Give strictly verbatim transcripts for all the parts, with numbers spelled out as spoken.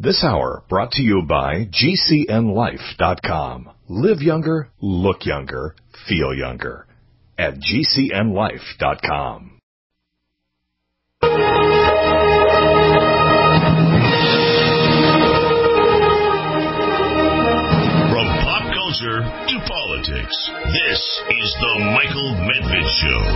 This hour brought to you by G C N life dot com. Live younger, look younger, feel younger at G C N life dot com. From pop culture to politics, this is the Michael Medved Show.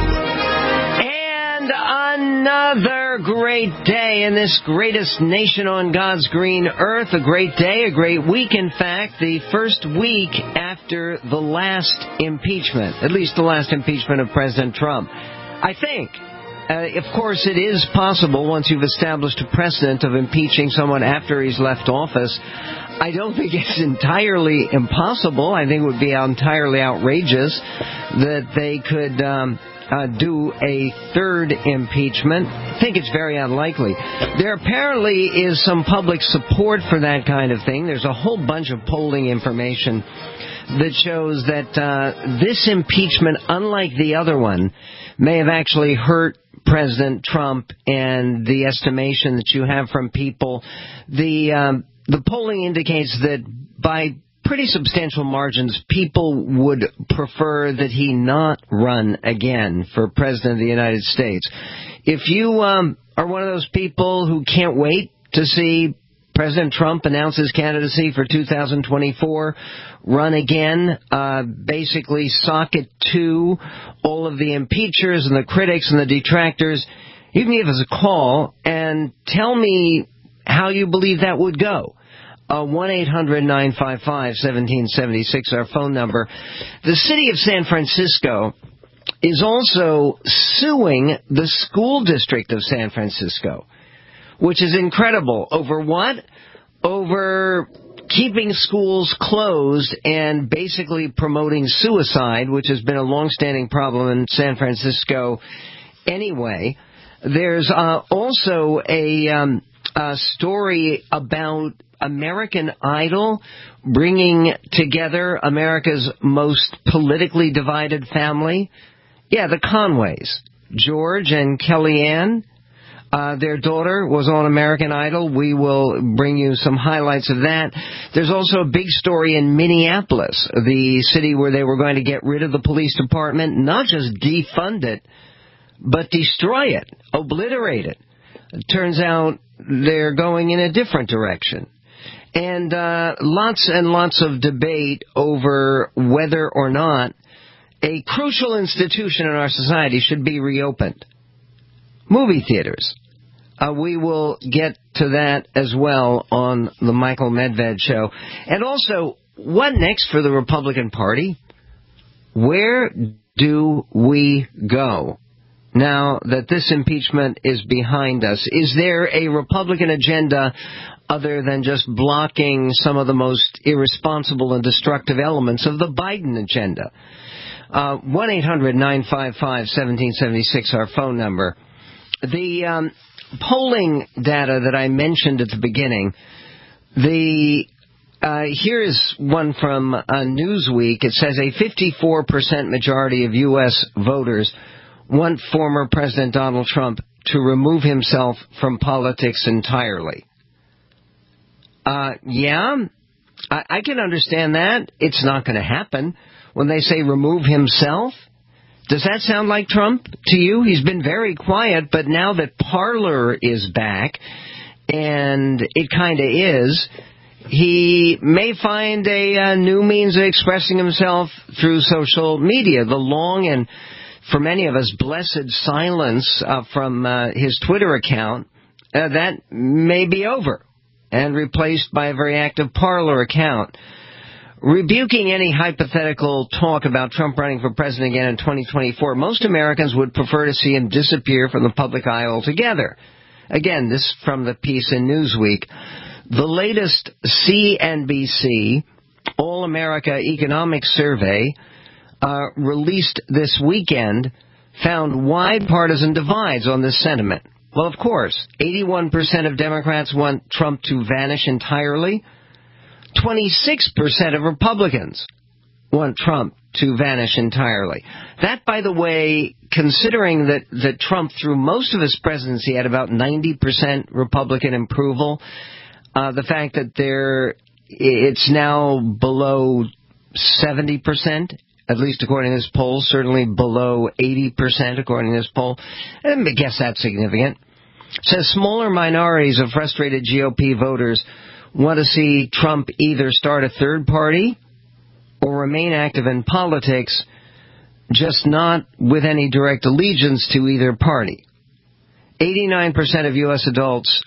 And another great day in this greatest nation on God's green earth. A great day, a great week, in fact. The first week after the last impeachment, at least the last impeachment of President Trump. I think, uh, of course, it is possible once you've established a precedent of impeaching someone after he's left office. I don't think it's entirely impossible. I think it would be entirely outrageous that they could um, uh, do a third impeachment. I think it's very unlikely. There apparently is some public support for that kind of thing. There's a whole bunch of polling information that shows that uh, this impeachment, unlike the other one, may have actually hurt President Trump and the estimation that you have from people. The um, the polling indicates that by pretty substantial margins, people would prefer that he not run again for President of the United States. If you um, are one of those people who can't wait to see President Trump announce his candidacy for two thousand twenty-four, run again, uh, basically sock it to all of the impeachers and the critics and the detractors, you can give us a call and tell me how you believe that would go. Uh, one eight hundred nine five five one seven seven six, our phone number. The city of San Francisco is also suing the school district of San Francisco, which is incredible. Over what? Over keeping schools closed and basically promoting suicide, which has been a long-standing problem in San Francisco anyway. There's uh, also a, um, a story about American Idol bringing together America's most politically divided family. Yeah, the Conways, George and Kellyanne. Uh, their daughter was on American Idol. We will bring you some highlights of that. There's also a big story in Minneapolis, the city where they were going to get rid of the police department, not just defund it, but destroy it, obliterate it. It turns out they're going in a different direction. And uh, lots and lots of debate over whether or not a crucial institution in our society should be reopened. Movie theaters. Uh, we will get to that as well on the Michael Medved Show. And also, what next for the Republican Party? Where do we go now that this impeachment is behind us? Is there a Republican agenda other than just blocking some of the most irresponsible and destructive elements of the Biden agenda? Uh, one eight hundred nine five five one seven seven six, our phone number. The um, polling data that I mentioned at the beginning, the uh, here is one from uh, Newsweek. It says a fifty-four percent majority of U S voters want former President Donald Trump to remove himself from politics entirely. Uh, yeah, I, I can understand that. It's not going to happen. When they say remove himself, does that sound like Trump to you? He's been very quiet, but now that Parler is back, and it kind of is, he may find a uh, new means of expressing himself through social media. The long and, for many of us, blessed silence uh, from uh, his Twitter account, uh, that may be over and replaced by a very active Parler account. Rebuking any hypothetical talk about Trump running for president again in twenty twenty-four, most Americans would prefer to see him disappear from the public eye altogether. Again, this from the piece in Newsweek. The latest C N B C All America Economic Survey uh, released this weekend found wide partisan divides on this sentiment. Well, of course, eighty-one percent of Democrats want Trump to vanish entirely. twenty-six percent of Republicans want Trump to vanish entirely. That, by the way, considering that, that Trump, through most of his presidency, had about ninety percent Republican approval, Uh, the fact that there, it's now below seventy percent, at least according to this poll, certainly below eighty percent according to this poll. And I guess that's significant. It says smaller minorities of frustrated G O P voters want to see Trump either start a third party or remain active in politics, just not with any direct allegiance to either party. eighty-nine percent of U S adults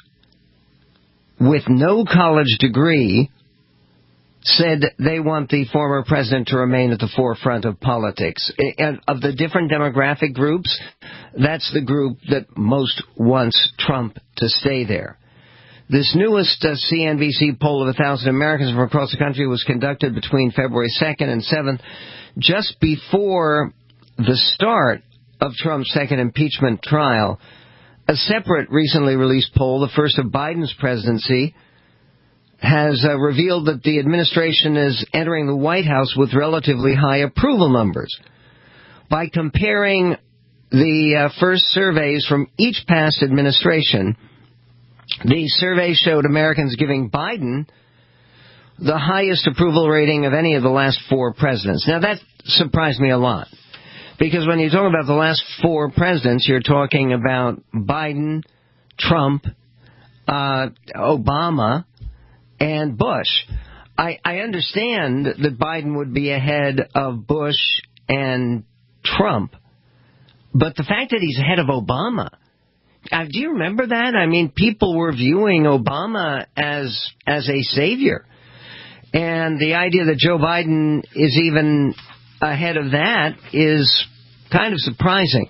with no college degree said they want the former president to remain at the forefront of politics. And of the different demographic groups, that's the group that most wants Trump to stay there. This newest uh, C N B C poll of one thousand Americans from across the country was conducted between February second and seventh, just before the start of Trump's second impeachment trial. A separate recently released poll, the first of Biden's presidency, has uh, revealed that the administration is entering the White House with relatively high approval numbers. By comparing the uh, first surveys from each past administration, the survey showed Americans giving Biden the highest approval rating of any of the last four presidents. Now, that surprised me a lot, because when you talk about the last four presidents, you're talking about Biden, Trump, uh, Obama, and Bush. I, I understand that Biden would be ahead of Bush and Trump, but the fact that he's ahead of Obama, uh, do you remember that? I mean, people were viewing Obama as as a savior, and the idea that Joe Biden is even ahead of that is kind of surprising.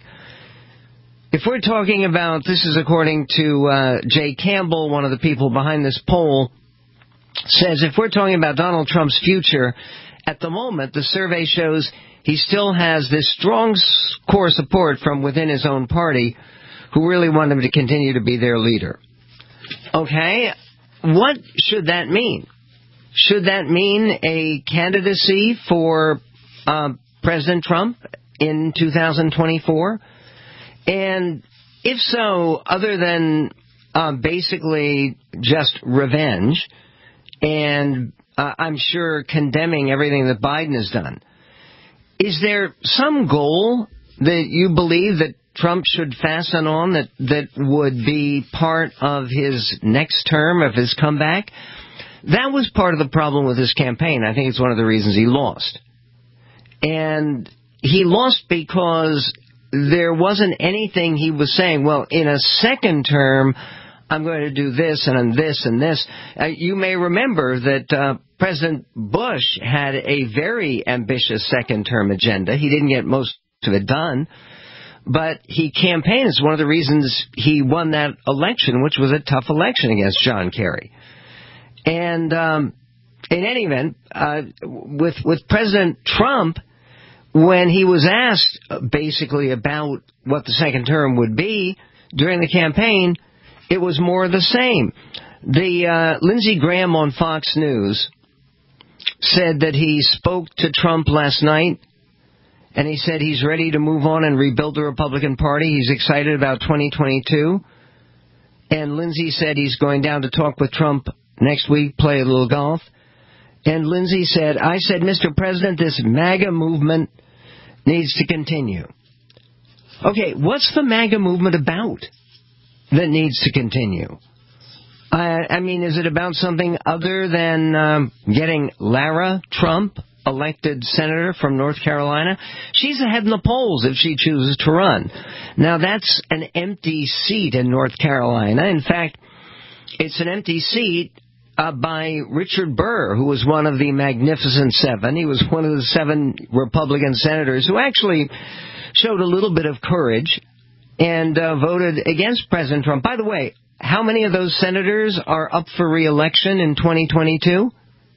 If we're talking about, this is according to uh, Jay Campbell, one of the people behind this poll, says if we're talking about Donald Trump's future, at the moment the survey shows he still has this strong core support from within his own party who really want him to continue to be their leader. Okay, what should that mean? Should that mean a candidacy for uh, President Trump in two thousand twenty-four? And if so, other than uh, basically just revenge, and uh, I'm sure condemning everything that Biden has done, is there some goal that you believe that Trump should fasten on that, that would be part of his next term, of his comeback? That was part of the problem with his campaign. I think it's one of the reasons he lost. And he lost because there wasn't anything he was saying, well, in a second term, I'm going to do this and this and this. Uh, you may remember that uh, President Bush had a very ambitious second-term agenda. He didn't get most of it done, but he campaigned. It's one of the reasons he won that election, which was a tough election against John Kerry. And um, in any event, uh, with with President Trump, when he was asked basically about what the second term would be during the campaign, it was more of the same. The uh, Lindsey Graham on Fox News said that he spoke to Trump last night, and he said he's ready to move on and rebuild the Republican Party. He's excited about twenty twenty-two. And Lindsey said he's going down to talk with Trump next week, play a little golf. And Lindsey said, I said, Mister President, this MAGA movement needs to continue. Okay, what's the MAGA movement about that needs to continue? Uh, I mean, is it about something other than um, getting Lara Trump elected senator from North Carolina? She's ahead in the polls if she chooses to run. Now, that's an empty seat in North Carolina. In fact, it's an empty seat uh, by Richard Burr, who was one of the Magnificent Seven. He was one of the seven Republican senators who actually showed a little bit of courage and uh, voted against President Trump. By the way, how many of those senators are up for re-election in twenty twenty-two?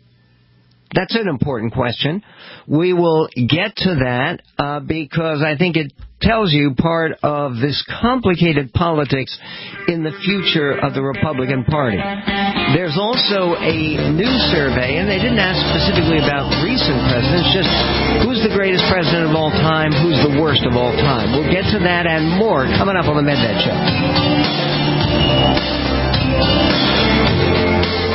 That's an important question. We will get to that uh, because I think it tells you part of this complicated politics in the future of the Republican Party. There's also a new survey, and they didn't ask specifically about recent presidents, just who's the greatest president of all time, who's the worst of all time. We'll get to that and more coming up on the Medved Show.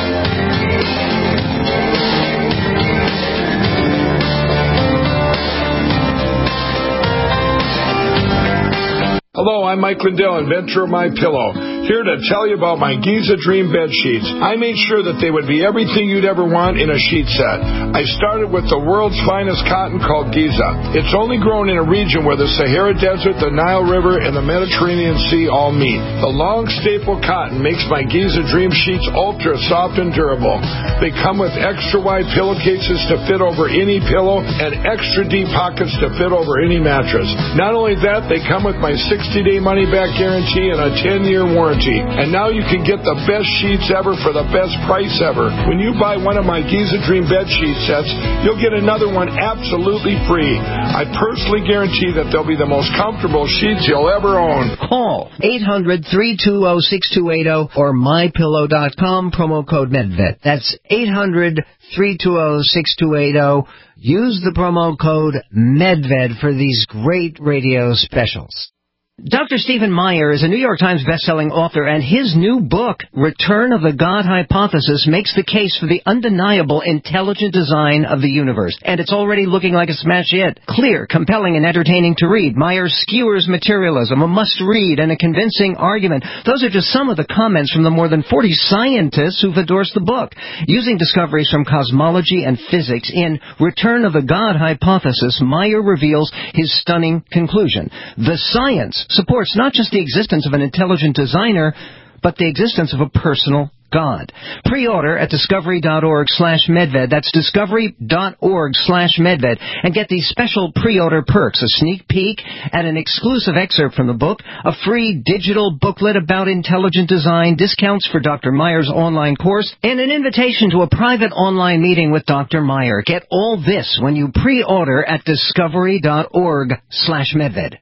Hello, I'm Mike Lindell, inventor of My Pillow, here to tell you about my Giza Dream bed sheets. I made sure that they would be everything you'd ever want in a sheet set. I started with the world's finest cotton called Giza. It's only grown in a region where the Sahara Desert, the Nile River, and the Mediterranean Sea all meet. The long staple cotton makes my Giza Dream sheets ultra soft and durable. They come with extra wide pillowcases to fit over any pillow and extra deep pockets to fit over any mattress. Not only that, they come with my sixty-day money-back guarantee and a ten-year warranty. And now you can get the best sheets ever for the best price ever. When you buy one of my Giza Dream bed sheet sets, you'll get another one absolutely free. I personally guarantee that they'll be the most comfortable sheets you'll ever own. Call eight hundred, three two zero, six two eight zero or my pillow dot com, promo code MedVet. That's eight hundred, three two zero, six two eight zero. Use the promo code MedVed for these great radio specials. Doctor Stephen Meyer is a New York Times bestselling author, and his new book, Return of the God Hypothesis, makes the case for the undeniable intelligent design of the universe. And it's already looking like a smash hit. Clear, compelling, and entertaining to read. Meyer skewers materialism, a must-read, and a convincing argument. Those are just some of the comments from the more than forty scientists who've endorsed the book. Using discoveries from cosmology and physics in Return of the God Hypothesis, Meyer reveals his stunning conclusion. The science supports not just the existence of an intelligent designer, but the existence of a personal God. Pre-order at discovery.org slash medved. That's discovery.org slash medved. And get these special pre-order perks, a sneak peek at an exclusive excerpt from the book, a free digital booklet about intelligent design, discounts for Doctor Meyer's online course, and an invitation to a private online meeting with Doctor Meyer. Get all this when you pre-order at discovery.org slash medved.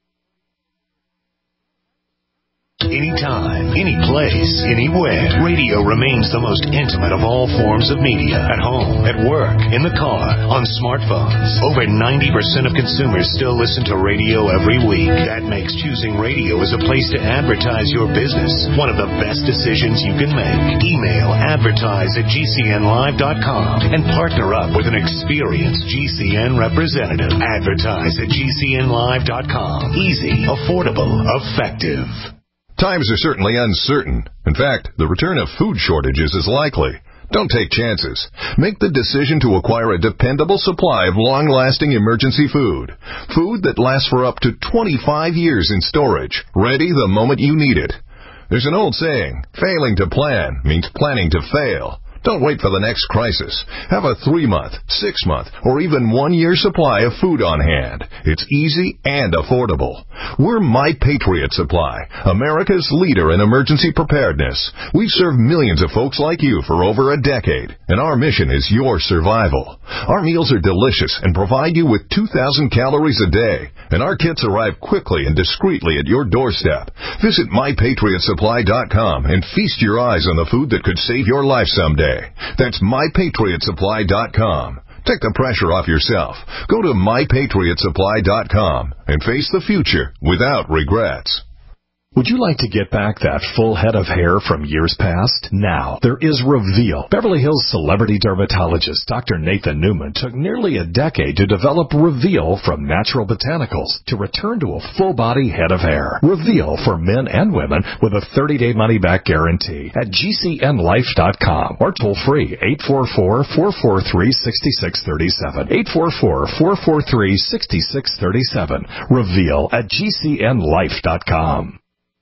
Anytime, any place, anywhere. Radio remains the most intimate of all forms of media. At home, at work, in the car, on smartphones. Over ninety percent of consumers still listen to radio every week. That makes choosing radio as a place to advertise your business one of the best decisions you can make. Email advertise at G C N live dot com and partner up with an experienced G C N representative. Advertise at G C N live dot com. Easy, affordable, effective. Times are certainly uncertain. In fact, the return of food shortages is likely. Don't take chances. Make the decision to acquire a dependable supply of long-lasting emergency food. Food that lasts for up to twenty-five years in storage, ready the moment you need it. There's an old saying, failing to plan means planning to fail. Don't wait for the next crisis. Have a three-month, six-month, or even one-year supply of food on hand. It's easy and affordable. We're My Patriot Supply, America's leader in emergency preparedness. We've served millions of folks like you for over a decade, and our mission is your survival. Our meals are delicious and provide you with two thousand calories a day, and our kits arrive quickly and discreetly at your doorstep. Visit my patriot supply dot com and feast your eyes on the food that could save your life someday. That's my patriot supply dot com. Take the pressure off yourself. Go to my patriot supply dot com and face the future without regrets. Would you like to get back that full head of hair from years past? Now, there is Reveal. Beverly Hills celebrity dermatologist Doctor Nathan Newman took nearly a decade to develop Reveal from natural botanicals to return to a full-body head of hair. Reveal for men and women with a thirty-day money-back guarantee at G C N life dot com or toll-free eight four four, four four three, six six three seven. eight four four, four four three, six six three seven. Reveal at G C N life dot com.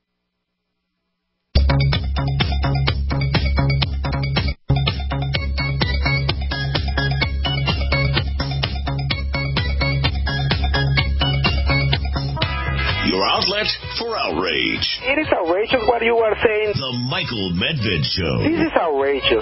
Your outlet for outrage. It is outrageous what you are saying. The Michael Medved Show. This is outrageous.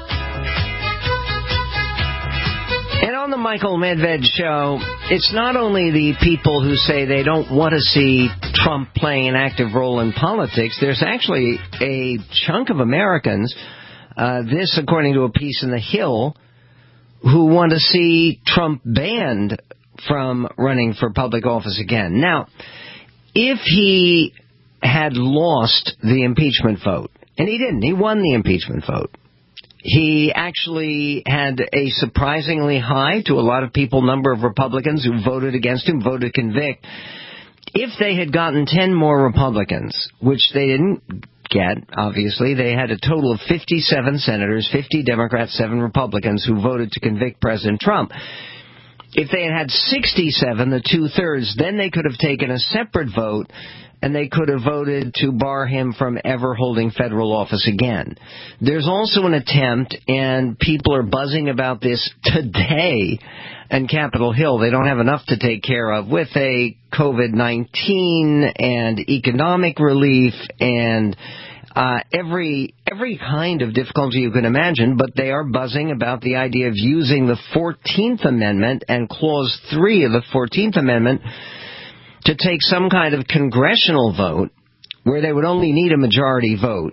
And on the Michael Medved Show, it's not only the people who say they don't want to see Trump playing an active role in politics. There's actually a chunk of Americans, uh, this according to a piece in The Hill, who want to see Trump banned from running for public office again. Now, if he had lost the impeachment vote, and he didn't, he won the impeachment vote, he actually had a surprisingly high, to a lot of people, number of Republicans who voted against him, voted to convict. if they had gotten ten more Republicans, which they didn't get, obviously, they had a total of fifty-seven senators, fifty Democrats, seven Republicans who voted to convict President Trump. If they had had sixty-seven, the two-thirds, then they could have taken a separate vote, and they could have voted to bar him from ever holding federal office again. There's also an attempt, and people are buzzing about this today on Capitol Hill. They don't have enough to take care of with a COVID nineteen and economic relief and uh, every every kind of difficulty you can imagine, but they are buzzing about the idea of using the fourteenth Amendment and Clause three of the fourteenth Amendment to take some kind of congressional vote where they would only need a majority vote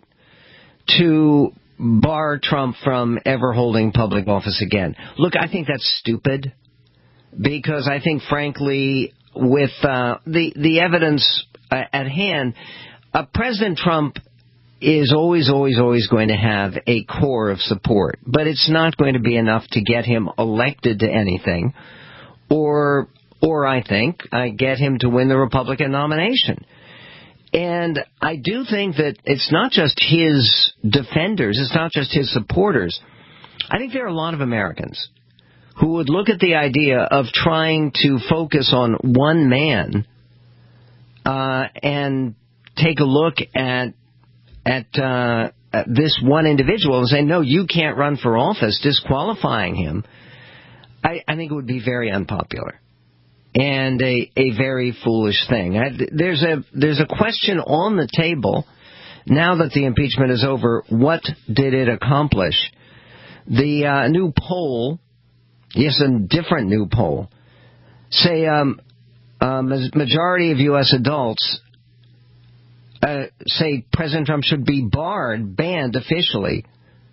to bar Trump from ever holding public office again. Look, I think that's stupid because I think, frankly, with uh, the, the evidence uh, at hand, uh, President Trump is always, always, always going to have a core of support, but it's not going to be enough to get him elected to anything or Or, I think, uh, get him to win the Republican nomination. And I do think that it's not just his defenders, it's not just his supporters. I think there are a lot of Americans who would look at the idea of trying to focus on one man uh, and take a look at at, uh, at this one individual and say, no, you can't run for office, disqualifying him. I, I think it would be very unpopular. And a, a very foolish thing. There's a there's a question on the table now that the impeachment is over. What did it accomplish? The uh, new poll, yes, a different new poll, say um, a majority of U S adults uh, say President Trump should be barred, banned officially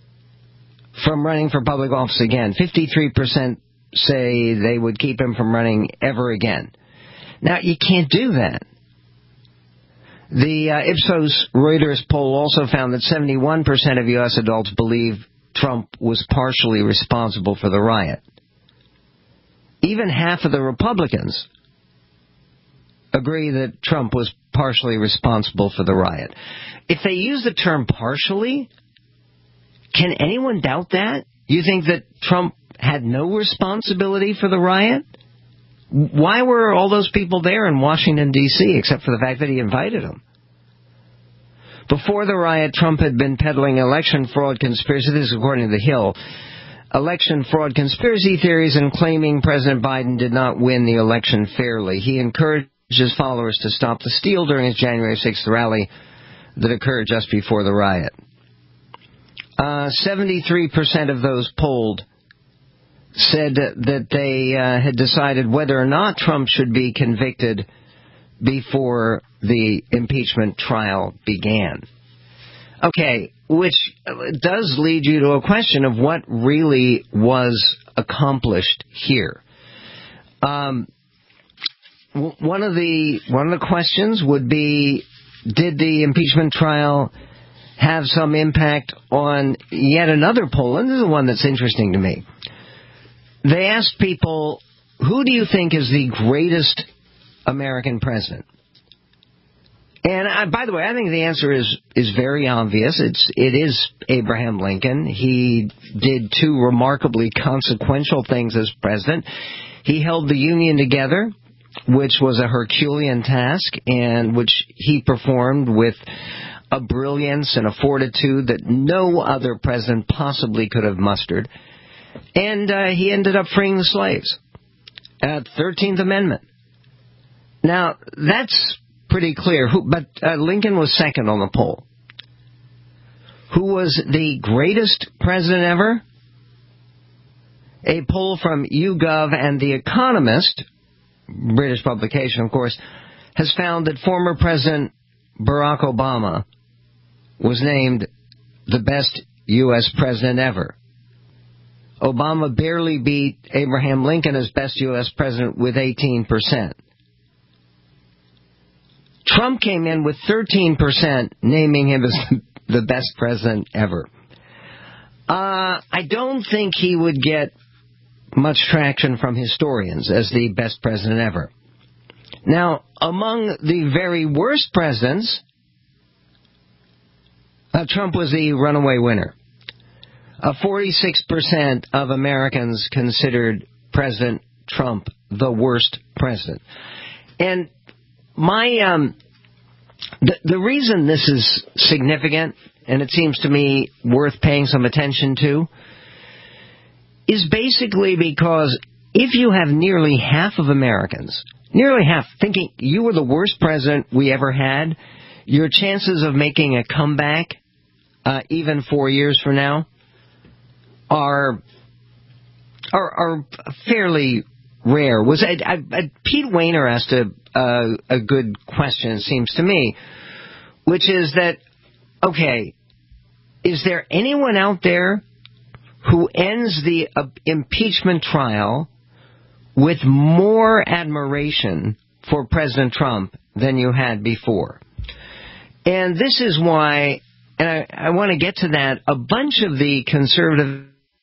from running for public office again. fifty-three percent say they would keep him from running ever again. Now, you can't do that. The uh, Ipsos Reuters poll also found that seventy-one percent of U S adults believe Trump was partially responsible for the riot. Even half of the Republicans agree that Trump was partially responsible for the riot. If they use the term partially, can anyone doubt that? You think that Trump had no responsibility for the riot? Why were all those people there in Washington, D C, except for the fact that he invited them? Before the riot, Trump had been peddling election fraud conspiracy. This is according to The Hill. Election fraud conspiracy theories and claiming President Biden did not win the election fairly. He encouraged his followers to stop the steal during his January sixth rally that occurred just before the riot. Uh, seventy-three percent of those polled said that they uh, had decided whether or not Trump should be convicted before the impeachment trial began. Okay, which does lead you to a question of what really was accomplished here. Um, one of the one of the questions would be, did the impeachment trial have some impact on yet another poll? And this is the one that's interesting to me. They asked people, who do you think is the greatest American president? And I, by the way, I think the answer is, is very obvious. It's, it is Abraham Lincoln. He did two remarkably consequential things as president. He held the Union together, which was a Herculean task, and which he performed with a brilliance and a fortitude that no other president possibly could have mustered. And uh, he ended up freeing the slaves. Uh, thirteenth Amendment. Now, that's pretty clear. Who, but uh, Lincoln was second on the poll. Who was the greatest president ever? A poll from YouGov and The Economist, British publication, of course, has found that former President Barack Obama was named the best U S president ever. Obama barely beat Abraham Lincoln as best U S president with eighteen percent. Trump came in with thirteen percent, naming him as the best president ever. Uh, I don't think he would get much traction from historians as the best president ever. Now, among the very worst presidents, uh, Trump was the runaway winner. Uh, forty-six percent of Americans considered President Trump the worst president. And my um, the, the reason this is significant, and it seems to me worth paying some attention to, is basically because if you have nearly half of Americans, nearly half, thinking you were the worst president we ever had, your chances of making a comeback, uh, even four years from now, are are, are fairly rare. Was I, I, I, Pete Wehner asked a, uh, a good question, it seems to me, which is that, okay, is there anyone out there who ends the uh, impeachment trial with more admiration for President Trump than you had before? And this is why, and I, I want to get to that, a bunch of the conservative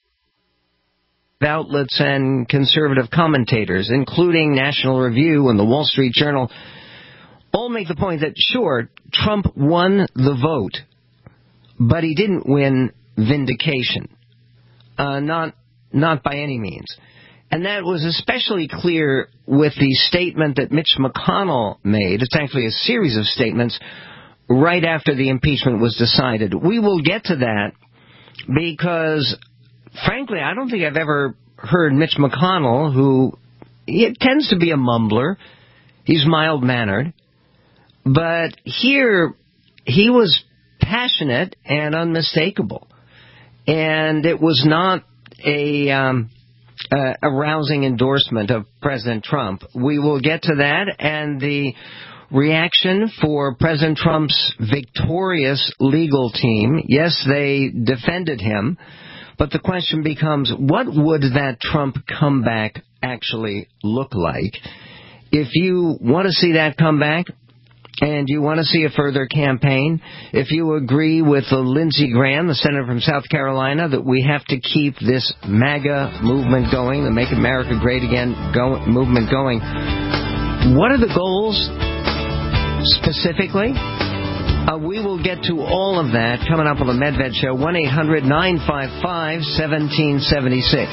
outlets and conservative commentators, including National Review and the Wall Street Journal, all make the point that, sure, Trump won the vote, but he didn't win vindication. Uh, not not by any means. And that was especially clear with the statement that Mitch McConnell made. It's actually a series of statements right after the impeachment was decided. We will get to that because, frankly, I don't think I've ever heard Mitch McConnell, who he tends to be a mumbler. He's mild-mannered. But here, he was passionate and unmistakable. And it was not a, um, uh, a rousing endorsement of President Trump. We will get to that, and the reaction for President Trump's victorious legal team. Yes, they defended him, but the question becomes, what would that Trump comeback actually look like? If you want to see that comeback, and you want to see a further campaign, if you agree with Lindsey Graham, the senator from South Carolina, that we have to keep this MAGA movement going, the Make America Great Again go- movement going, what are the goals specifically? Uh, we will get to all of that coming up on the Medved Show, one eight hundred nine five five one seven seven six.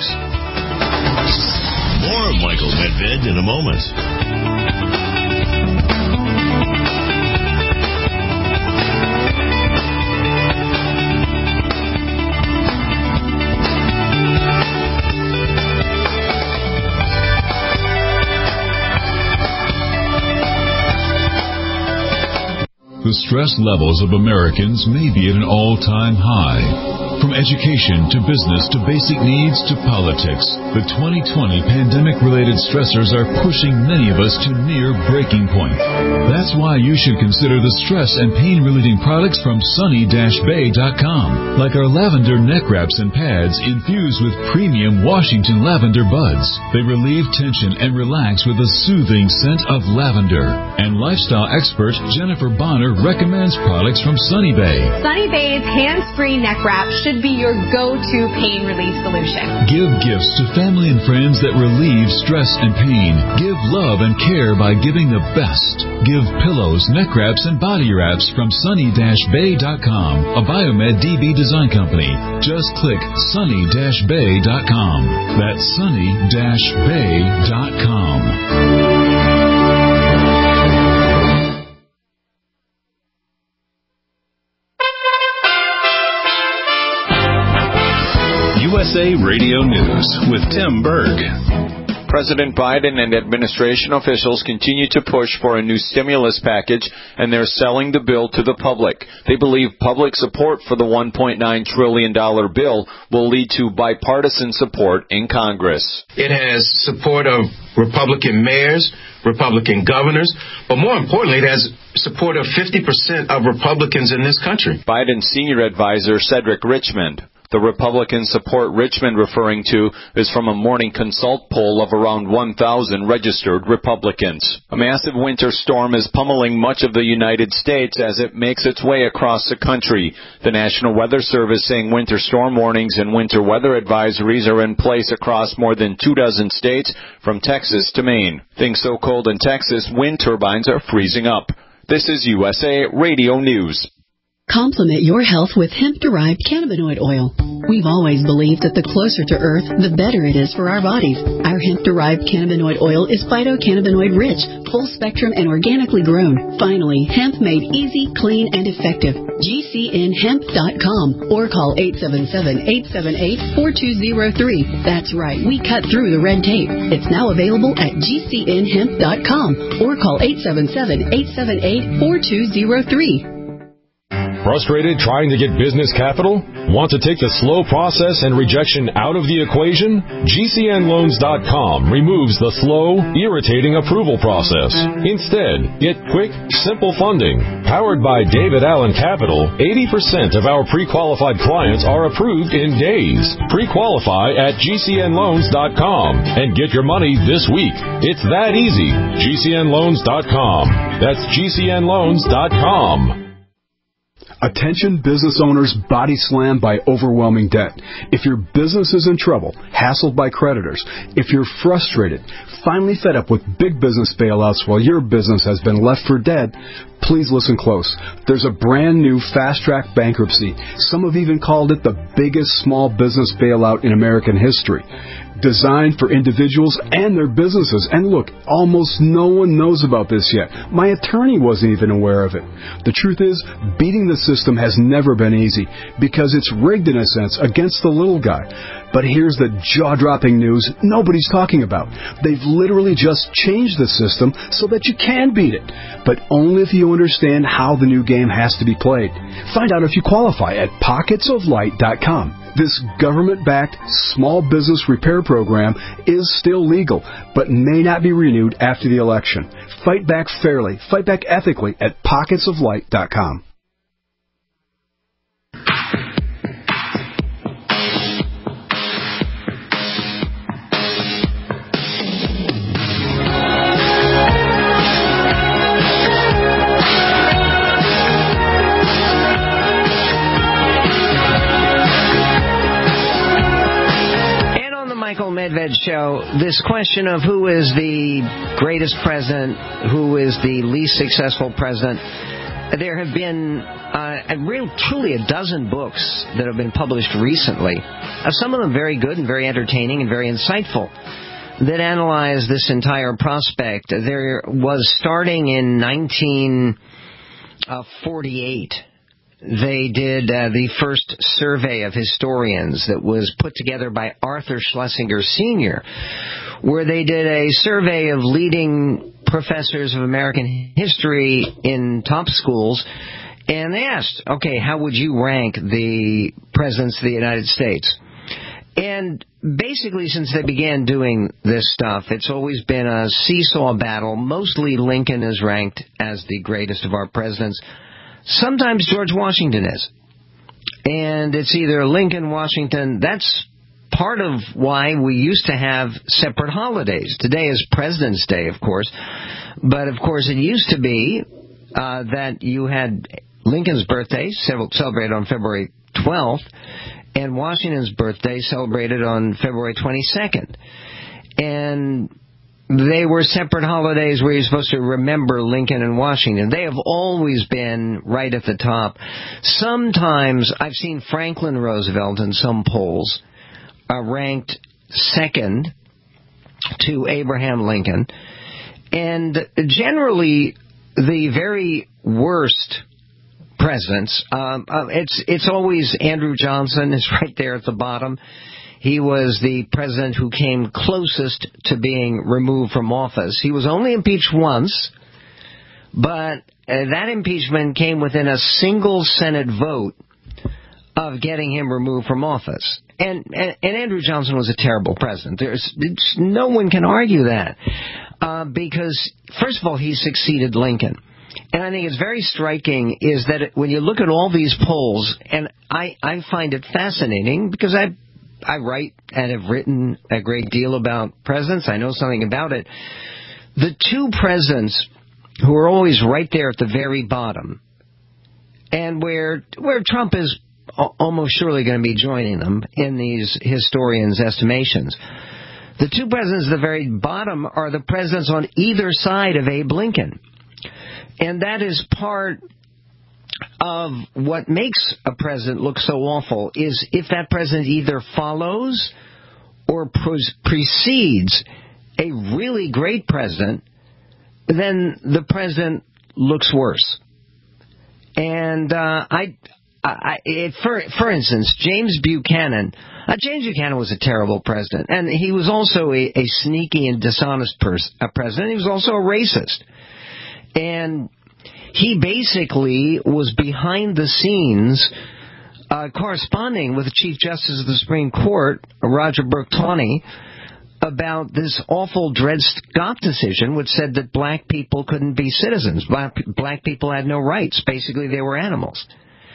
More of Michael Medved in a moment. The stress levels of Americans may be at an all-time high. From education to business to basic needs to politics, the twenty twenty pandemic-related stressors are pushing many of us to near breaking point. That's why you should consider the stress and pain-relieving products from sunny dash bay dot com, like our lavender neck wraps and pads infused with premium Washington lavender buds. They relieve tension and relax with a soothing scent of lavender. And lifestyle expert Jennifer Bonner recommends products from Sunny Bay. Sunny Bay's hands-free neck wrap should be your go-to pain relief solution. Give gifts to family and friends that relieve stress and pain. Give love and care by giving the best. Give pillows, neck wraps, and body wraps from sunny dash bay dot com, a Biomed D B design company. Just click sunny dash bay dot com. That's sunny dash bay dot com. U S A Radio News with Tim Berg. President Biden and administration officials continue to push for a new stimulus package, and they're selling the bill to the public. They believe public support for the one point nine trillion dollars bill will lead to bipartisan support in Congress. It has support of Republican mayors, Republican governors, but more importantly, it has support of fifty percent of Republicans in this country. Biden's senior advisor, Cedric Richmond. The Republican support Richmond referring to is from a Morning Consult poll of around one thousand registered Republicans. A massive winter storm is pummeling much of the United States as it makes its way across the country. The National Weather Service saying winter storm warnings and winter weather advisories are in place across more than two dozen states, from Texas to Maine. Things so cold in Texas, wind turbines are freezing up. This is U S A Radio News. Complement your health with hemp-derived cannabinoid oil. We've always believed that the closer to Earth, the better it is for our bodies. Our hemp-derived cannabinoid oil is phytocannabinoid-rich, full-spectrum, and organically grown. Finally, hemp made easy, clean, and effective. G C N hemp dot com or call eight seven seven, eight seven eight, four two zero three. That's right, we cut through the red tape. It's now available at G C N hemp dot com or call eight seven seven, eight seven eight, four two zero three. Frustrated trying to get business capital? Want to take the slow process and rejection out of the equation? G C N loans dot com removes the slow, irritating approval process. Instead, get quick, simple funding. Powered by David Allen Capital, eighty percent of our pre-qualified clients are approved in days. Pre-qualify at G C N loans dot com and get your money this week. It's that easy. G C N loans dot com. That's G C N loans dot com. Attention business owners body slammed by overwhelming debt. If your business is in trouble, hassled by creditors, if you're frustrated, finally fed up with big business bailouts while your business has been left for dead, please listen close. There's a brand new fast-track bankruptcy. Some have even called it the biggest small business bailout in American history. Designed for individuals and their businesses. And look, almost no one knows about this yet. My attorney wasn't even aware of it. The truth is, beating the system has never been easy because it's rigged in a sense against the little guy. But here's the jaw-dropping news nobody's talking about. They've literally just changed the system so that you can beat it, but only if you understand how the new game has to be played. Find out if you qualify at pockets of light dot com. This government-backed small business repair program is still legal, but may not be renewed after the election. Fight back fairly, fight back ethically at pockets of light dot com. Michael Medved Show, this question of who is the greatest president, who is the least successful president, there have been uh, a real, truly a dozen books that have been published recently, uh, some of them very good and very entertaining and very insightful, that analyze this entire prospect. There was, starting in nineteen forty-eight, they did uh, the first survey of historians that was put together by Arthur Schlesinger Senior, where they did a survey of leading professors of American history in top schools, and they asked, okay, how would you rank the presidents of the United States? And basically, since they began doing this stuff, it's always been a seesaw battle. Mostly Lincoln is ranked as the greatest of our presidents. Sometimes George Washington is. And it's either Lincoln, Washington. That's part of why we used to have separate holidays. Today is President's Day, of course. But, of course, it used to be uh, that you had Lincoln's birthday celebrated on February twelfth and Washington's birthday celebrated on February twenty-second. And they were separate holidays where you're supposed to remember Lincoln and Washington. They have always been right at the top. Sometimes I've seen Franklin Roosevelt in some polls uh, ranked second to Abraham Lincoln. And generally, the very worst presidents, um, uh, it's it's always Andrew Johnson is right there at the bottom. He was the president who came closest to being removed from office. He was only impeached once, but uh, that impeachment came within a single Senate vote of getting him removed from office. And, and, and Andrew Johnson was a terrible president. There's, it's, no one can argue that. Uh, because, first of all, he succeeded Lincoln. and I think it's very striking, is that when you look at all these polls, and I, I find it fascinating because I I write and have written a great deal about presidents. I know something about it. The two presidents who are always right there at the very bottom, and where where Trump is almost surely going to be joining them in these historians' estimations, the two presidents at the very bottom are the presidents on either side of Abe Lincoln. And that is part of what makes a president look so awful, is if that president either follows or pre- precedes a really great president, then the president looks worse. And uh, I, I it, for for instance, James Buchanan. Uh, James Buchanan was a terrible president, and he was also a, a sneaky and dishonest pers- a president. He was also a racist, and he basically was behind the scenes uh, corresponding with the Chief Justice of the Supreme Court, Roger Brooke Taney, about this awful Dred Scott decision, which said that black people couldn't be citizens. Black, black people had no rights. Basically, they were animals.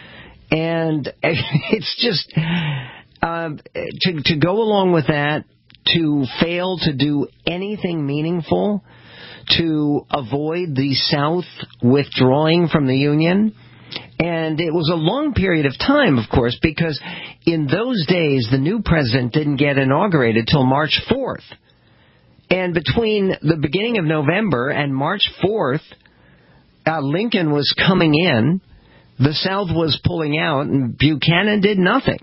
And it's just, um, to, to go along with that, to fail to do anything meaningful, to avoid the South withdrawing from the Union. And it was a long period of time, of course, because in those days, the new president didn't get inaugurated till March fourth. And between the beginning of November and March fourth, uh, Lincoln was coming in, the South was pulling out, and Buchanan did nothing.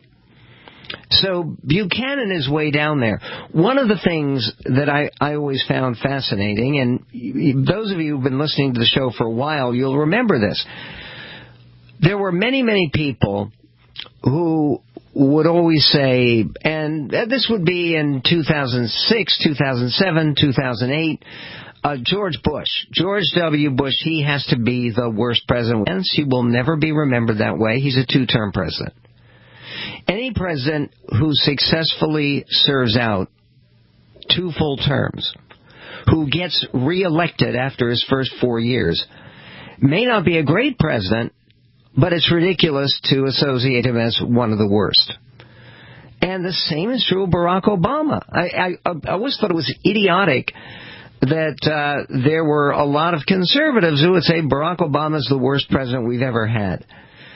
So Buchanan is way down there. One of the things that I, I always found fascinating, and those of you who've been listening to the show for a while, you'll remember this. There were many, many people who would always say, and this would be in two thousand six, two thousand seven, two thousand eight, uh, George Bush, George W. Bush, he has to be the worst president. He will never be remembered that way. He's a two-term president. Any president who successfully serves out two full terms, who gets reelected after his first four years, may not be a great president, but it's ridiculous to associate him as one of the worst. And the same is true of Barack Obama. I, I, I always thought it was idiotic that uh, there were a lot of conservatives who would say Barack Obama is the worst president we've ever had.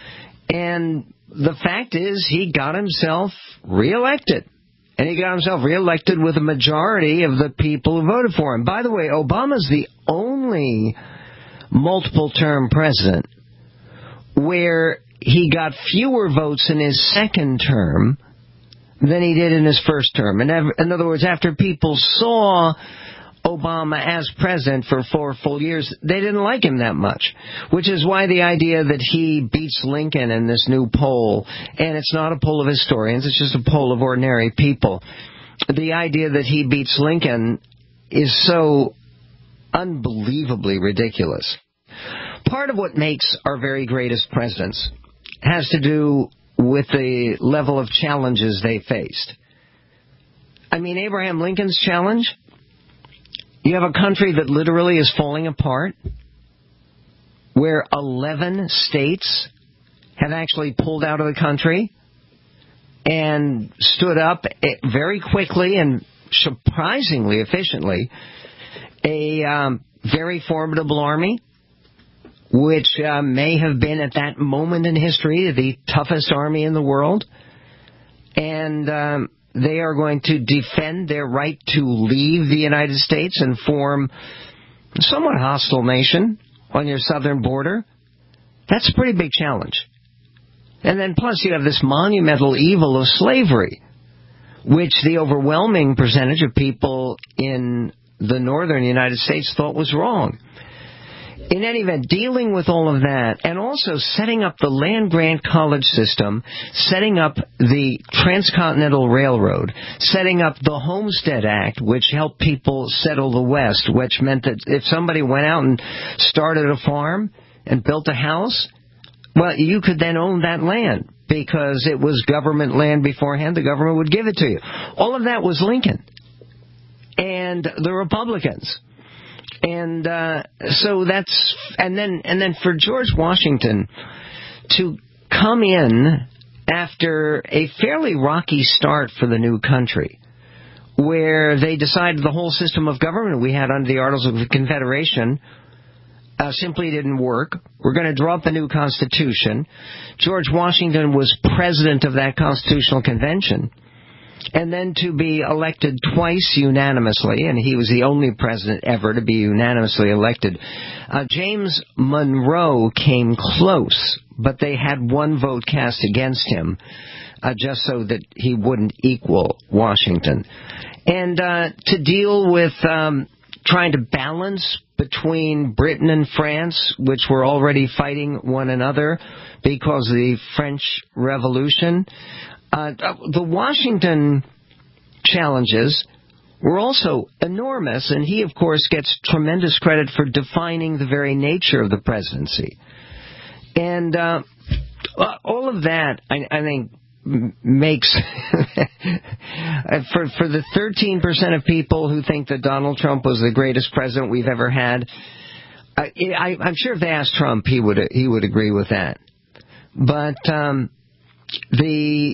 And the fact is, he got himself reelected. And he got himself reelected with a majority of the people who voted for him. By the way, Obama's the only multiple-term president where he got fewer votes in his second term than he did in his first term. In other words, after people saw Obama as president for four full years, they didn't like him that much, which is why the idea that he beats Lincoln in this new poll, and it's not a poll of historians, it's just a poll of ordinary people, the idea that he beats Lincoln is so unbelievably ridiculous. Part of what makes our very greatest presidents has to do with the level of challenges they faced. I mean, Abraham Lincoln's challenge, you have a country that literally is falling apart, where eleven states have actually pulled out of the country and stood up very quickly and surprisingly efficiently a um, very formidable army, which uh, may have been at that moment in history the toughest army in the world. And um, they are going to defend their right to leave the United States and form a somewhat hostile nation on your southern border. That's a pretty big challenge. And then plus you have this monumental evil of slavery, which the overwhelming percentage of people in the northern United States thought was wrong. In any event, dealing with all of that, and also setting up the land-grant college system, setting up the Transcontinental Railroad, setting up the Homestead Act, which helped people settle the West, which meant that if somebody went out and started a farm and built a house, well, you could then own that land because it was government land beforehand. The government would give it to you. All of that was Lincoln and the Republicans. And uh, so that's and then and then for George Washington to come in after a fairly rocky start for the new country, where they decided the whole system of government we had under the Articles of Confederation uh, simply didn't work. We're going to draw up a new Constitution. George Washington was president of that Constitutional Convention. And then to be elected twice unanimously, and he was the only president ever to be unanimously elected. Uh, James Monroe came close, but they had one vote cast against him, uh, just so that he wouldn't equal Washington. And uh, to deal with um, trying to balance between Britain and France, which were already fighting one another because of the French Revolution, Uh, the Washington challenges were also enormous, and he, of course, gets tremendous credit for defining the very nature of the presidency. And uh, all of that, I, I think, makes for for the thirteen percent of people who think that Donald Trump was the greatest president we've ever had, I, I, I'm sure if they asked Trump, he would he would agree with that. But um, the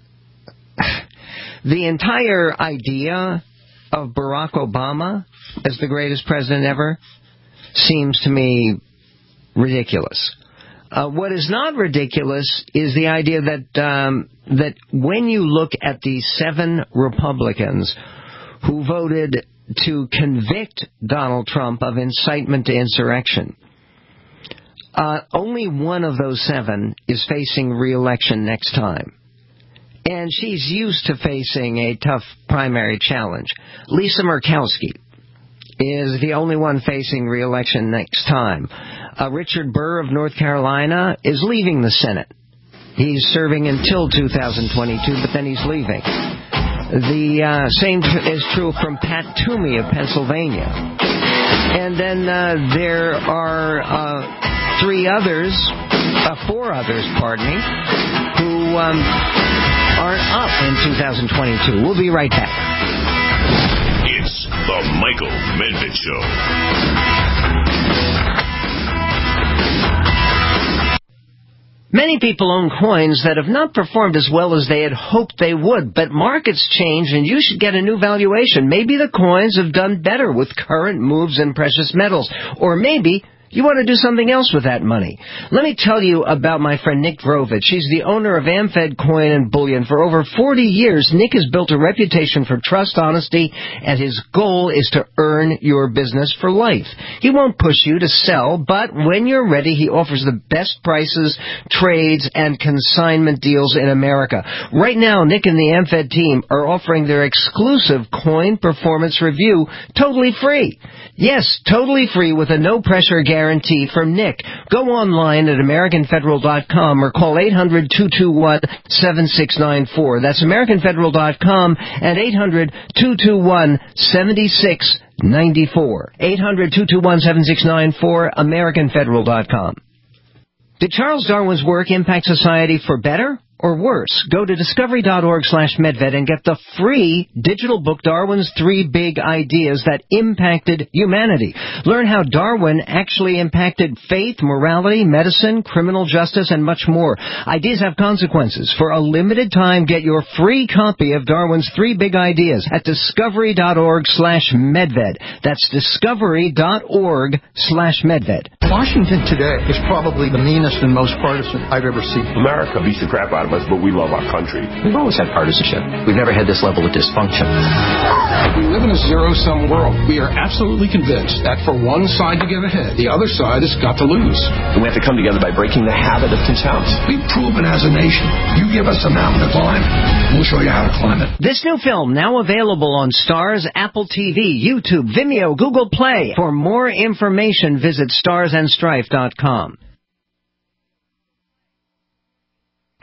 The entire idea of Barack Obama as the greatest president ever seems to me ridiculous. Uh, what is not ridiculous is the idea that um, that when you look at the seven Republicans who voted to convict Donald Trump of incitement to insurrection, uh, only one of those seven is facing re-election next time. And she's used to facing a tough primary challenge. Lisa Murkowski is the only one facing re-election next time. Uh, Richard Burr of North Carolina is leaving the Senate. He's serving until two thousand twenty-two, but then he's leaving. The uh, same tr- is true from Pat Toomey of Pennsylvania. And then uh, there are uh, three others, uh, four others, pardon me, who um, aren't up in two thousand twenty-two. We'll be right back. It's the Michael Medved Show. Many people own coins that have not performed as well as they had hoped they would, but markets change and you should get a new valuation. Maybe the coins have done better with current moves in precious metals, or maybe you want to do something else with that money. Let me tell you about my friend Nick Vrovich. He's the owner of AmFed Coin and Bullion. For over forty years, Nick has built a reputation for trust, honesty, and his goal is to earn your business for life. He won't push you to sell, but when you're ready, he offers the best prices, trades, and consignment deals in America. Right now, Nick and the AmFed team are offering their exclusive coin performance review totally free. Yes, totally free with a no-pressure guarantee from Nick. Go online at American Federal dot com or call eight hundred, two two one, seven six nine four. That's American Federal dot com and eight hundred, two two one, seven six nine four. eight hundred, two two one, seven six nine four, American Federal dot com. Did Charles Darwin's work impact society for better or worse? Go to discovery dot org slash medved and get the free digital book Darwin's Three Big Ideas That Impacted Humanity. Learn how Darwin actually impacted faith, morality, medicine, criminal justice, and much more. Ideas have consequences. For a limited time, get your free copy of Darwin's Three Big Ideas at discovery dot org slash medved. That's discovery dot org slash medved. Washington today is probably the meanest and most partisan I've ever seen. America beats the crap out of us, but we love our country. We've always had partisanship. We've never had this level of dysfunction. We live in a zero-sum world. We are absolutely convinced that for one side to get ahead, the other side has got to lose. And we have to come together by breaking the habit of contempt. We've proven as a nation, you give us a mountain to climb, we'll show you how to climb it. This new film now available on Starz, Apple T V, YouTube, Vimeo, Google Play. For more information, visit stars and strife dot com.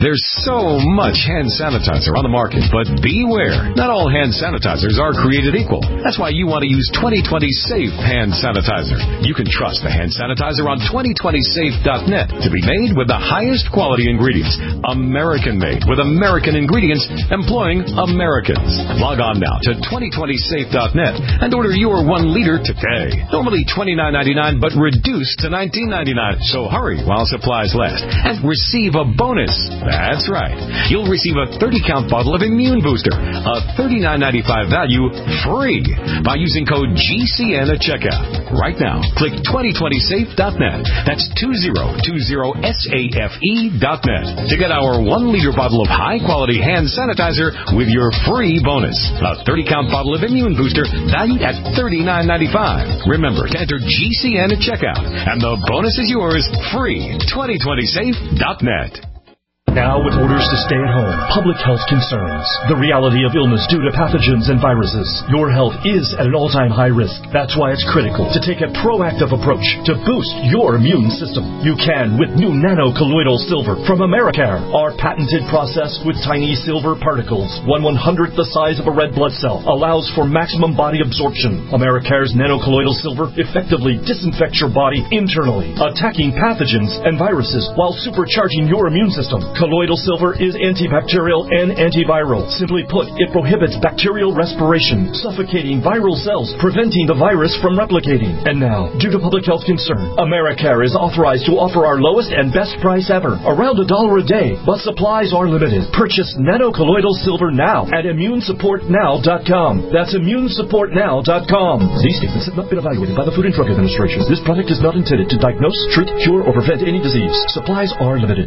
There's so much hand sanitizer on the market, but beware. Not all hand sanitizers are created equal. That's why you want to use twenty twenty Safe Hand Sanitizer. You can trust the hand sanitizer on twenty twenty safe dot net to be made with the highest quality ingredients. American-made with American ingredients employing Americans. Log on now to twenty twenty safe dot net and order your one liter today. Normally twenty-nine ninety-nine, but reduced to nineteen ninety-nine. So hurry while supplies last and receive a bonus. That's right. You'll receive a thirty count bottle of Immune Booster, a thirty-nine ninety-five value, free by using code G C N at checkout. Right now, click twenty twenty safe dot net. That's two zero two zero safe dot net to get our one liter bottle of high-quality hand sanitizer with your free bonus. A thirty count bottle of Immune Booster valued at thirty-nine ninety-five. Remember to enter G C N at checkout, and the bonus is yours free. twenty twenty safe dot net. Now with orders to stay at home, public health concerns, the reality of illness due to pathogens and viruses, your health is at an all-time high risk. That's why it's critical to take a proactive approach to boost your immune system. You can with new nano-colloidal silver from Americare. Our patented process with tiny silver particles, one one-hundredth the size of a red blood cell, allows for maximum body absorption. Americare's nano-colloidal silver effectively disinfects your body internally, attacking pathogens and viruses while supercharging your immune system. Colloidal silver is antibacterial and antiviral. Simply put, it prohibits bacterial respiration, suffocating viral cells, preventing the virus from replicating. And now, due to public health concern, Americare is authorized to offer our lowest and best price ever, around a dollar a day, but supplies are limited. Purchase nano-colloidal silver now at immune support now dot com. That's immune support now dot com. These statements have not been evaluated by the Food and Drug Administration. This product is not intended to diagnose, treat, cure, or prevent any disease. Supplies are limited.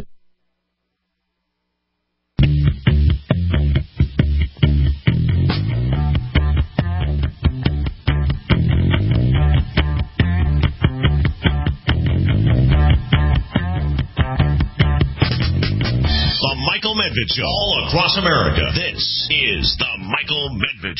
Michael Medved Show. All across America. This is the Michael Medved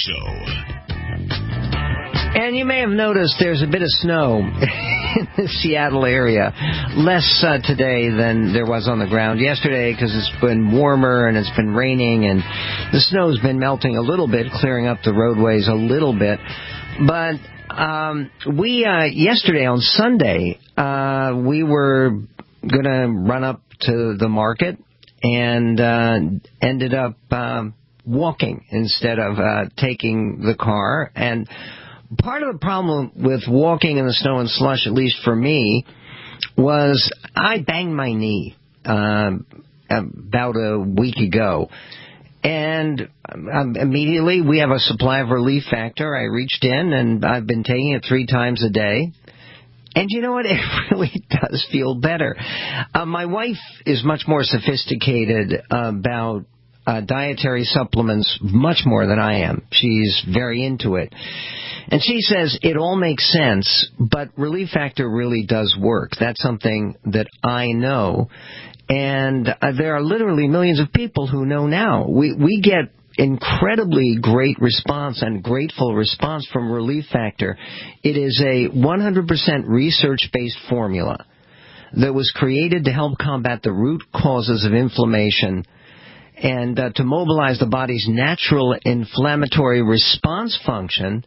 Show. And you may have noticed there's a bit of snow in the Seattle area. Less uh, today than there was on the ground yesterday because it's been warmer and it's been raining and the snow's been melting a little bit, clearing up the roadways a little bit. But um, we, uh, yesterday on Sunday, uh, we were going to run up to the market and uh, ended up um, walking instead of uh, taking the car. And part of the problem with walking in the snow and slush, at least for me, was I banged my knee uh, about a week ago. And um, immediately we have a supply of Relief Factor. I reached in and I've been taking it three times a day. And you know what? It really does feel better. Uh, my wife is much more sophisticated about uh, dietary supplements, much more than I am. She's very into it. And she says it all makes sense, but Relief Factor really does work. That's something that I know. And uh, there are literally millions of people who know now. We, we get incredibly great response and grateful response from Relief Factor. It is a one hundred percent research-based formula that was created to help combat the root causes of inflammation and uh, to mobilize the body's natural inflammatory response function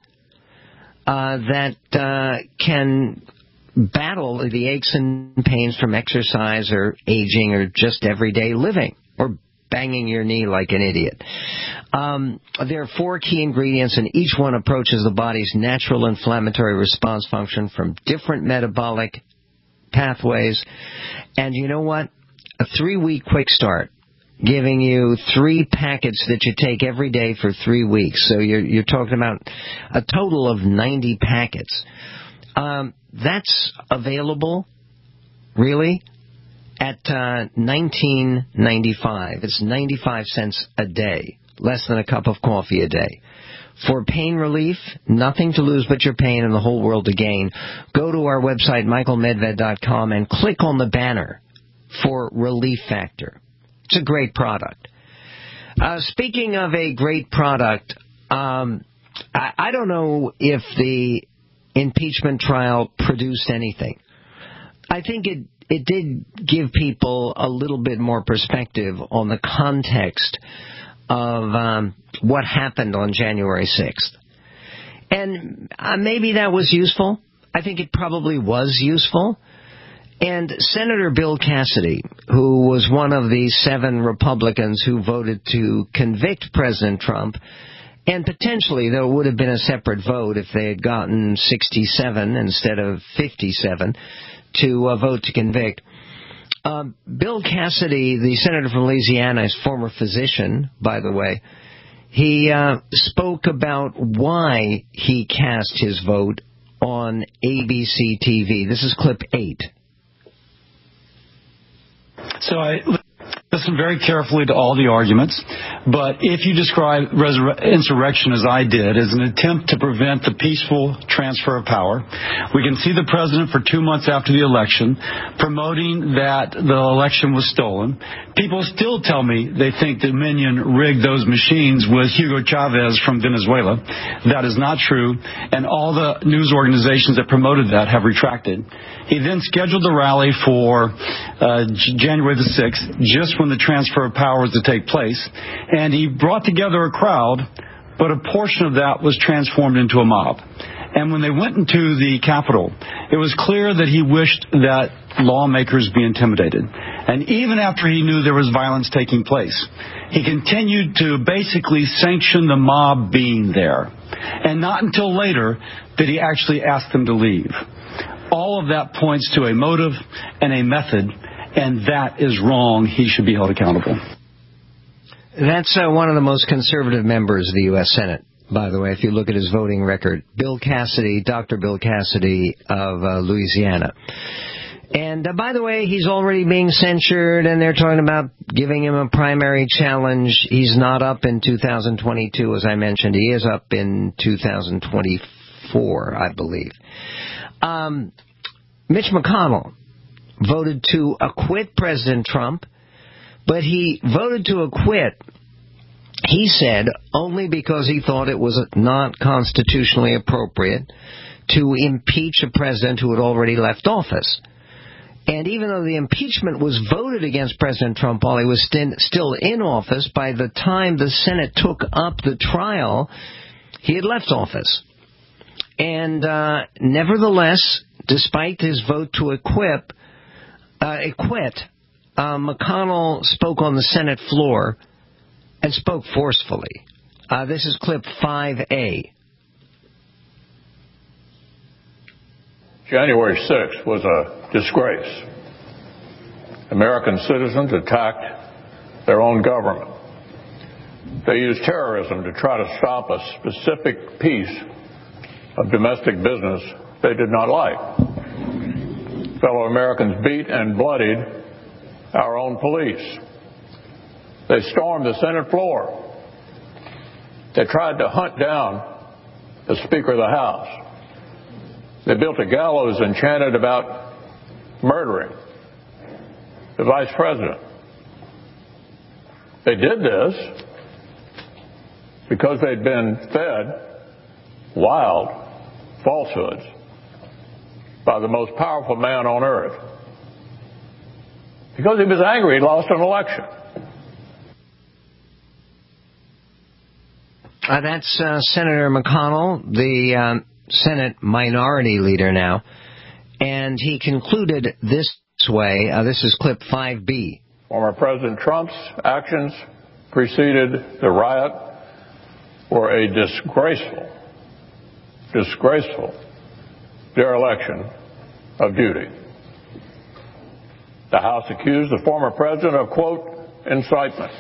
uh, that uh, can battle the aches and pains from exercise or aging or just everyday living or banging your knee like an idiot. Um, there are four key ingredients, and each one approaches the body's natural inflammatory response function from different metabolic pathways. And you know what? A three-week quick start, giving you three packets that you take every day for three weeks. So you're, you're talking about a total of ninety packets. Um, that's available, really, at uh, nineteen ninety-five. It's ninety-five cents a day, less than a cup of coffee a day. For pain relief, nothing to lose but your pain and the whole world to gain. Go to our website, michael medved dot com, and click on the banner for Relief Factor. It's a great product. Uh, speaking of a great product, um, I, I don't know if the impeachment trial produced anything. I think it it did give people a little bit more perspective on the context of um, what happened on January sixth. And uh, maybe that was useful. I think it probably was useful. And Senator Bill Cassidy, who was one of the seven Republicans who voted to convict President Trump, and potentially there would have been a separate vote if they had gotten sixty-seven instead of fifty-seven to uh, vote to convict. Uh, Bill Cassidy, the senator from Louisiana, is a former physician, by the way. He uh, spoke about why he cast his vote on A B C T V. This is clip eight. So I listened very carefully to all the arguments, but if you describe resur- insurrection as I did, as an attempt to prevent the peaceful transfer of power, we can see the president for two months after the election promoting that the election was stolen. People still tell me they think Dominion rigged those machines with Hugo Chavez from Venezuela. That is not true, and all the news organizations that promoted that have retracted. He then scheduled the rally for uh, January the sixth, just when the transfer of power was to take place, and he brought together a crowd, but a portion of that was transformed into a mob. And when they went into the Capitol, it was clear that he wished that lawmakers be intimidated. And even after he knew there was violence taking place, he continued to basically sanction the mob being there. And not until later did he actually ask them to leave. All of that points to a motive and a method, and that is wrong. He should be held accountable. That's uh, one of the most conservative members of the U S Senate, by the way, if you look at his voting record. Bill Cassidy, Doctor Bill Cassidy of uh, Louisiana. And uh, by the way, he's already being censured, and they're talking about giving him a primary challenge. He's not up in two thousand twenty-two, as I mentioned. He is up in two thousand twenty-four, I believe. Um, Mitch McConnell voted to acquit President Trump, but he voted to acquit, he said, only because he thought it was not constitutionally appropriate to impeach a president who had already left office. And even though the impeachment was voted against President Trump while he was st- still in office, by the time the Senate took up the trial, he had left office. And uh, nevertheless, despite his vote to acquit, uh, acquit uh, McConnell spoke on the Senate floor and spoke forcefully. Uh, this is clip five A. January sixth was a disgrace. American citizens attacked their own government. They used terrorism to try to stop a specific piece of domestic business they did not like. Fellow Americans beat and bloodied our own police. They stormed the Senate floor. They tried to hunt down the Speaker of the House. They built a gallows and chanted about murdering the Vice President. They did this because they'd been fed wild falsehoods by the most powerful man on earth. Because he was angry he'd lost an election. Uh, that's uh, Senator McConnell, the um, Senate minority leader now. And he concluded this way. Uh, this is clip five B. Former President Trump's actions preceded the riot were a disgraceful, disgraceful dereliction of duty. The House accused the former president of, quote, incitement.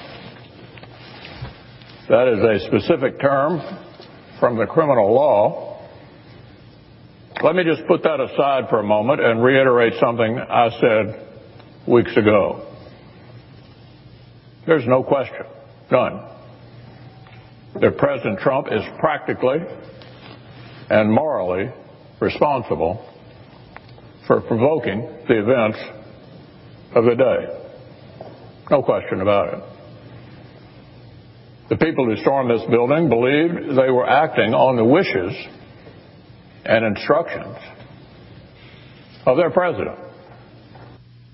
That is a specific term from the criminal law. Let me just put that aside for a moment and reiterate something I said weeks ago. There's no question, none, that President Trump is practically and morally responsible for provoking the events of the day. No question about it. The people who stormed this building believed they were acting on the wishes and instructions of their president.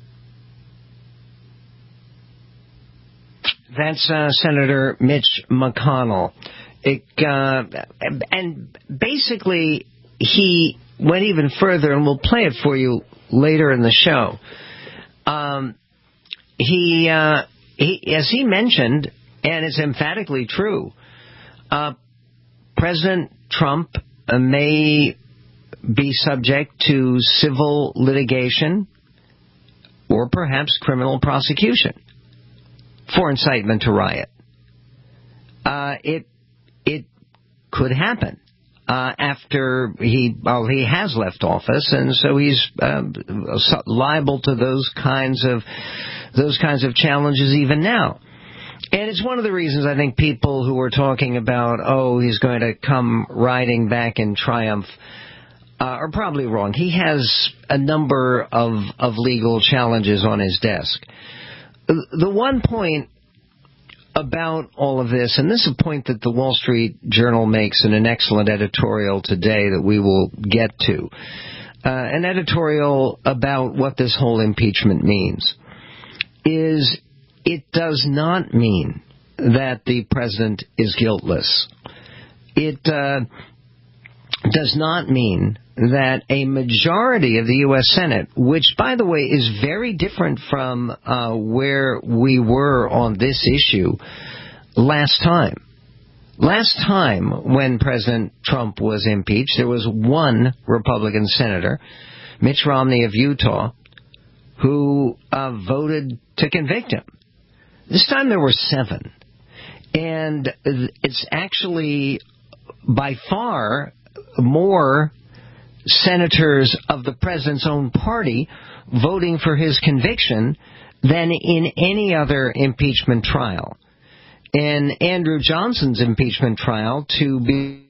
That's uh, Senator Mitch McConnell. It, uh, and basically, he went even further, and we'll play it for you later in the show. Um, he, uh, he, as he mentioned, and it's emphatically true, uh, President Trump uh, may be subject to civil litigation or perhaps criminal prosecution for incitement to riot. Uh, it it could happen uh, after he well he has left office, and so he's um, liable to those kinds of those kinds of challenges even now. And it's one of the reasons I think people who are talking about, oh, he's going to come riding back in triumph, uh, are probably wrong. He has a number of, of legal challenges on his desk. The one point about all of this, and this is a point that the Wall Street Journal makes in an excellent editorial today that we will get to, uh, an editorial about what this whole impeachment means, is it does not mean that the president is guiltless. It uh, does not mean that a majority of the U S Senate, which, by the way, is very different from uh, where we were on this issue last time. Last time when President Trump was impeached, there was one Republican senator, Mitch Romney of Utah, who uh, voted to convict him. This time there were seven. And it's actually by far more senators of the president's own party voting for his conviction than in any other impeachment trial. In Andrew Johnson's impeachment trial, to be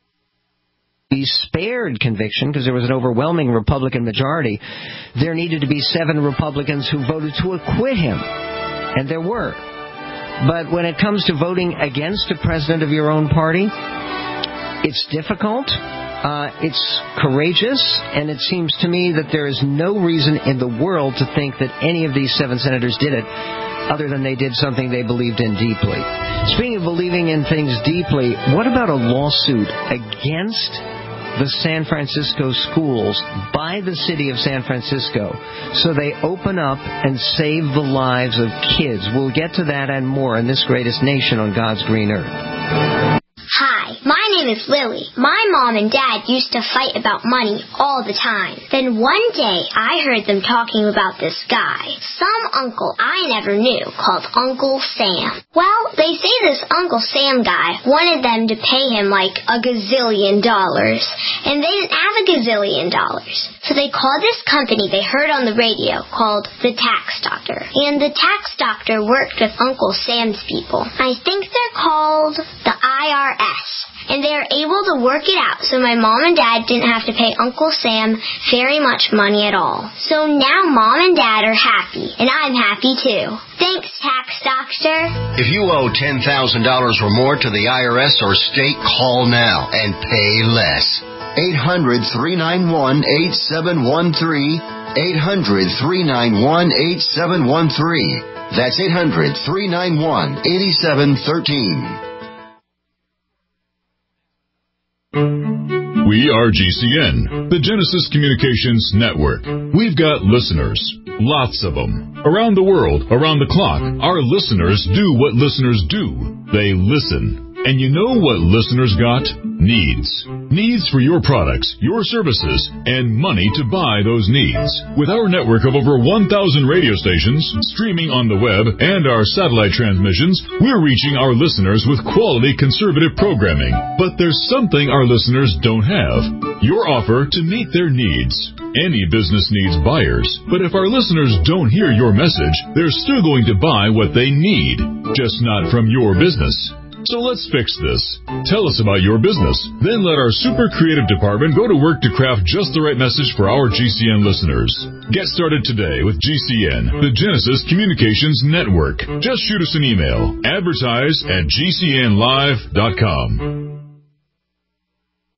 be spared conviction because there was an overwhelming Republican majority, there needed to be seven Republicans who voted to acquit him. And there were. But when it comes to voting against a president of your own party, it's difficult, uh, it's courageous, and it seems to me that there is no reason in the world to think that any of these seven senators did it other than they did something they believed in deeply. Speaking of believing in things deeply, what about a lawsuit against the San Francisco schools by the city of San Francisco so they open up and save the lives of kids? We'll get to that and more in this greatest nation on God's green earth. Hi, my name is Lily. My mom and dad used to fight about money all the time. Then one day I heard them talking about this guy, some uncle I never knew called Uncle Sam. Well, they say this Uncle Sam guy wanted them to pay him like a gazillion dollars, and they didn't have a gazillion dollars. So they called this company they heard on the radio called the Tax Doctor. And the Tax Doctor worked with Uncle Sam's people. I think they're called the I R S. And they are able to work it out so my mom and dad didn't have to pay Uncle Sam very much money at all. So now mom and dad are happy, and I'm happy too. Thanks, Tax Doctor. If you owe ten thousand dollars or more to the I R S or state, call now and pay less. eight hundred, three nine one, eight seven one three. eight hundred, three nine one, eight seven one three. That's eight hundred, three nine one, eight seven one three. We are G C N, the Genesis Communications Network. We've got listeners, lots of them. Around the world, around the clock, our listeners do what listeners do. They listen. And you know what listeners got? Needs. Needs for your products, your services, and money to buy those needs. With our network of over one thousand radio stations, streaming on the web, and our satellite transmissions, we're reaching our listeners with quality conservative programming. But there's something our listeners don't have. Your offer to meet their needs. Any business needs buyers, but if our listeners don't hear your message, they're still going to buy what they need, just not from your business. So let's fix this. Tell us about your business. Then let our super creative department go to work to craft just the right message for our G C N listeners. Get started today with G C N, the Genesis Communications Network. Just shoot us an email. Advertise at G C N live dot com.